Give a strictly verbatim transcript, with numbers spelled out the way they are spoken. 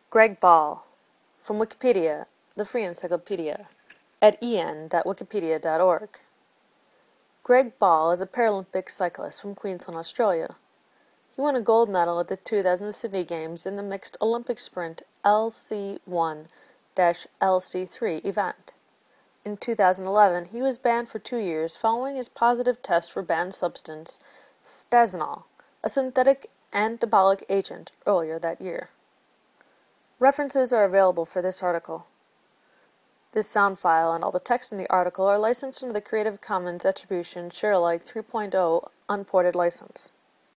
Greg Ball, from Wikipedia, the free encyclopedia, at e n dot wikipedia dot org. Greg Ball is a Paralympic cyclist from Queensland, Australia. He won a gold medal at the two thousand Sydney Games in the mixed Olympic sprint L C one L C three event. In two thousand eleven, he was banned for two years following his positive test for banned substance Stazanol, a synthetic anabolic agent, earlier that year. References are available for this article. This sound file and all the text in the article are licensed under the Creative Commons Attribution Share Alike three point oh Unported license.